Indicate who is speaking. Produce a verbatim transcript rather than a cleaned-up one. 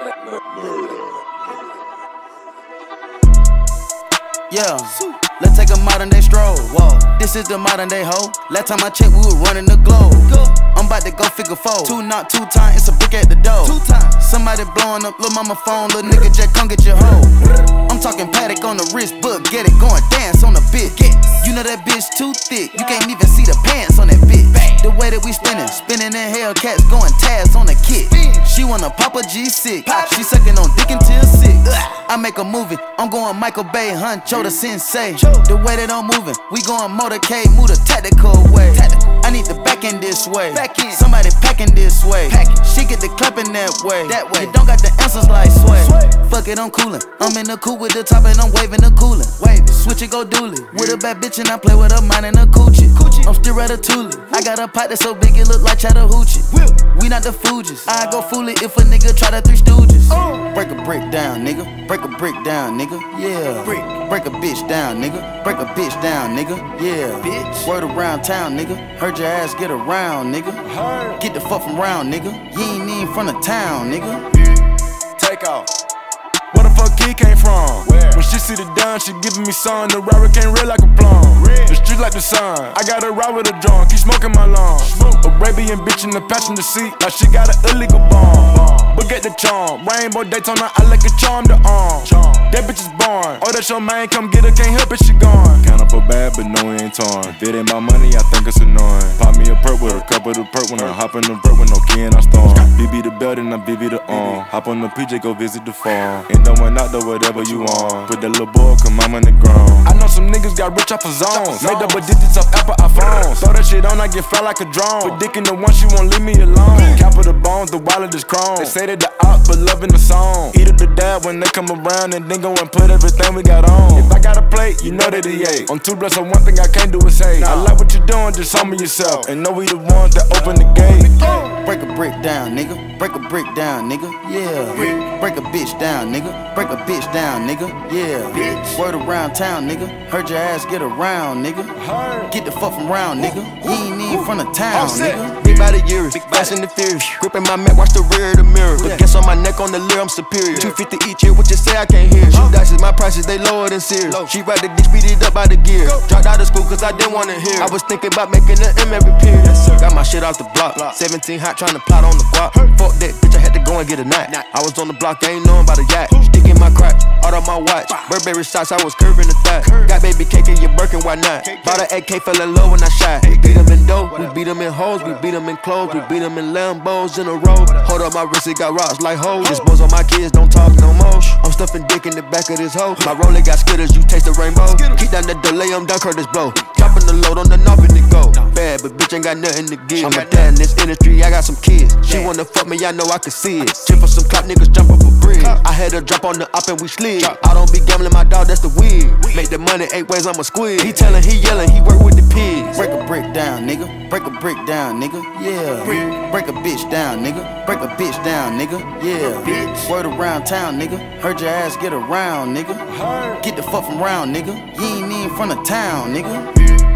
Speaker 1: Yeah, let's take a modern day stroll. Whoa, this is the modern day hoe. Last time I checked, we were running the globe. I'm about to go figure four. Two not two time, it's a brick at the door. Two times. Somebody blowing up lil' mama phone, lil' nigga just come get your hoe. I'm talking paddock on the wrist, but get it going dance on the bitch. You know that bitch too thick, you can't even see the pants on that bitch. The way that we spinning, spinning in Hellcats, going tabs on the kit. She wanna pop a G six, she sucking on dick until six. I make a movie, I'm going Michael Bay, Huncho the sensei. The way that I'm moving, we going motorcade, move the tactical way. I need the back end this way, somebody packing this way. She get the clapping that way, that way. You don't got the answers like sway. Fuck it, I'm coolin', I'm in the coupe with the top and I'm waving the coolin'. Switch it, go dooley, with a bad bitch and I play with her mind and a coochie. I'm still ratatouille, I got a pot that's so big it look like Chattahoochee. We not the Fugees, I go fool it if a nigga try the Three Stooges. Break a brick down, nigga, break a brick down, nigga, yeah. Break a bitch down, nigga, break a bitch down, nigga, yeah. Word around town, nigga, heard your ass get around, nigga. Get the fuck from round, nigga, you ain't even from the town, nigga.
Speaker 2: Take off. Where the fuck he came from? Where? When she see the dime, she giving me sun. The robber came red like a plum. Red. The street like the sun. I got a ride with a drum, keep smoking my lungs. Smoke. Arabian bitch in the passenger seat, like she got an illegal bomb. bomb. But get the charm, Rainbow Daytona, I like a charm to arm. Charm. That bitch is born. Oh, that's your man, come get her, can't help it, she gone. Count up a bad, but no, it ain't torn. If it ain't my money, I think it's annoying. Pop me a perk with a cup of the perk when I hop in the vert with no key and I storm. B B the belt and I B B the arm. Hop on the P J, go visit the farm. Ain't no one out there, whatever you want. Put that little boy, come I'm on the ground. I know some niggas got rich off of zones. Made double digits off Apple iPhones. Throw that shit on, I get fly like a drone. Put dick in the one, she won't leave me alone. Cap of the bones, the wallet is chrome. They say that the out, but loving the song. Eat up the dab when they come around and then go and put everything we got on. If I got a plate, you know that he ate. I'm too blessed, so one thing I can't do is hate. I like what you're doing, just show me yourself. And know we the ones that open the gate.
Speaker 1: Break a brick down, nigga. Break a brick down, nigga. Yeah. Break a bitch down, nigga. Break a bitch down, nigga. Yeah. Word around town, nigga. Heard your ass get around, nigga. Get the fuck from round, nigga. You ain't even from the town, nigga.
Speaker 3: Big body Yuri, fast and the furious. Gripping my Mac, watch the rear of the mirror. But guess on my neck, on the leer, I'm superior. two fifty each year, what you say I can't hear. Shoot dices, my prices, they lower than Sears. She ride the dick, speed it up by the gear. Dropped out of school cause I didn't wanna hear. I was thinking about making an M every period. Got my shit off the block. seventeen hot, trying to plot on the guap. Fuck that bitch, I had to go and get a knot. I was on the block, I ain't knowing about a yacht. Stick in my crotch, out of my watch. Burberry socks, I was curving the thigh. Got baby cake in your Birkin, why not? Bought an A K, fell in love when I shot. We beat them in dough, we beat them in hoes, we beat them in clothes, we beat them in Lambos in a row. Hold up my wrist, it got rocks like hoes. This boys on my kids, don't talk no more. I'm stuffing dick in the back of this hoe. My roller got skitters, you taste the rainbow. Keep down the delay, I'm Dunkirk, this blow. Dropping the load on the knob and it go. Bad, but bitch ain't got nothing to give. I'm a dad in this industry, I got some kids. She wanna fuck me, I know I can see it. Chip for some cop niggas, jump off a bridge. I had her drop on the up and we slid. I don't be gambling, my dog, that's the weird. Make the money eight ways, I'm a squid. He tellin', he yellin', he work with the pigs.
Speaker 1: Break a brick down, nigga. Break a brick down, nigga. Yeah. Break a bitch down, nigga. Break a bitch down, nigga. Yeah. Word around town, nigga. Heard your ass get around, nigga. Get the fuck from round, nigga. You ain't even from the town, nigga.